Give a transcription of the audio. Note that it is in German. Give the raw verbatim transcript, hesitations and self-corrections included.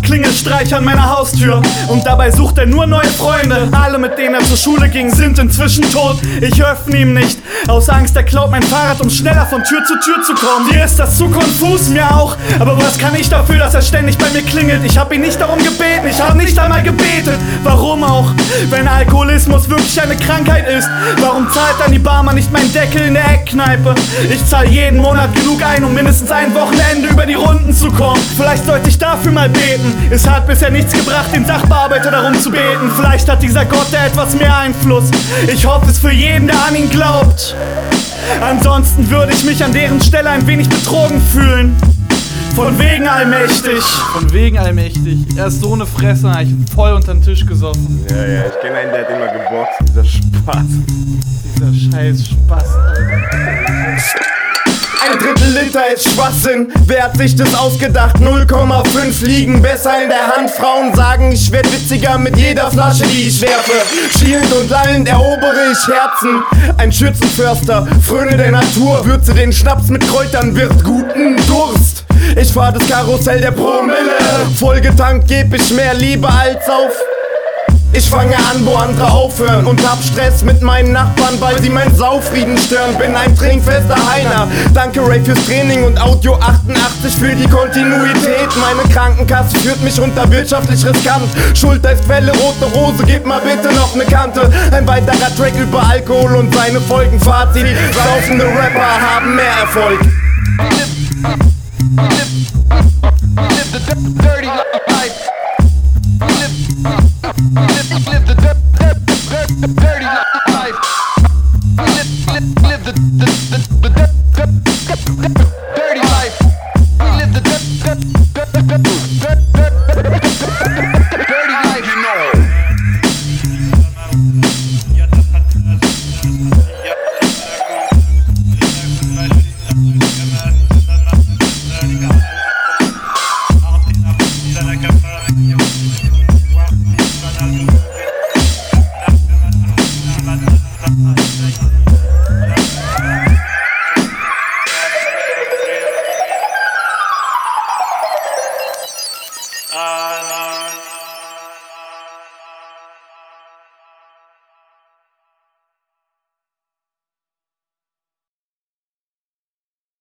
Klingelstreich an meiner Haustür. Und dabei sucht er nur neue Freunde. Alle, mit denen er zur Schule ging, sind inzwischen tot. Ich öffne ihm nicht, aus Angst, er klaut mein Fahrrad, um schneller von Tür zu Tür zu kommen. Dir ist das zu konfus, mir auch. Aber was kann ich dafür, dass er ständig bei mir klingelt? Ich hab ihn nicht darum gebeten, ich hab nicht einmal gebetet. Warum auch? Wenn Alkoholismus wirklich eine Krankheit ist, warum zahlt dann die Barmann nicht meinen Deckel in der Eckkneipe? Ich zahl jeden Monat genug ein, um mindestens ein Wochenende über die Runden zu kommen. Vielleicht sollte ich dafür mal beten. Es hat bisher nichts gebracht, den Sachbearbeiter darum zu beten. Vielleicht hat dieser Gott da etwas mehr Einfluss. Ich hoffe es für jeden, der an ihn glaubt. Ansonsten würde ich mich an deren Stelle ein wenig betrogen fühlen. Von wegen allmächtig. Von wegen allmächtig. Er ist so eine Fresse, hab ich voll unter den Tisch gesoffen. Ja, ja, ich kenne einen, der hat immer geboxt. Dieser Spaß. Dieser scheiß Spaß, Alter. Ein Drittel Liter ist Schwachsinn, wer hat sich das ausgedacht? null Komma fünf liegen besser in der Hand. Frauen sagen, ich werd witziger mit jeder Flasche, die ich werfe. Schielend und lallend erobere ich Herzen. Ein Schützenförster, Fröne der Natur. Würze den Schnaps mit Kräutern, wird guten Durst. Ich fahr das Karussell der Promille. Vollgetankt geb ich mehr Liebe als auf. Ich fange an, wo andere aufhören und hab Stress mit meinen Nachbarn, weil sie meinen Saufrieden stören. Bin ein trinkfester Heiner. Danke Ray fürs Training und Audio achtundachtzig für die Kontinuität. Meine Krankenkasse führt mich unter wirtschaftlich riskant. Schulter ist Quelle, rote Rose, gib mal bitte noch ne Kante. Ein weiterer Track über Alkohol und seine Folgen. Fazit: saufende Rapper haben mehr Erfolg. Live the dirty life.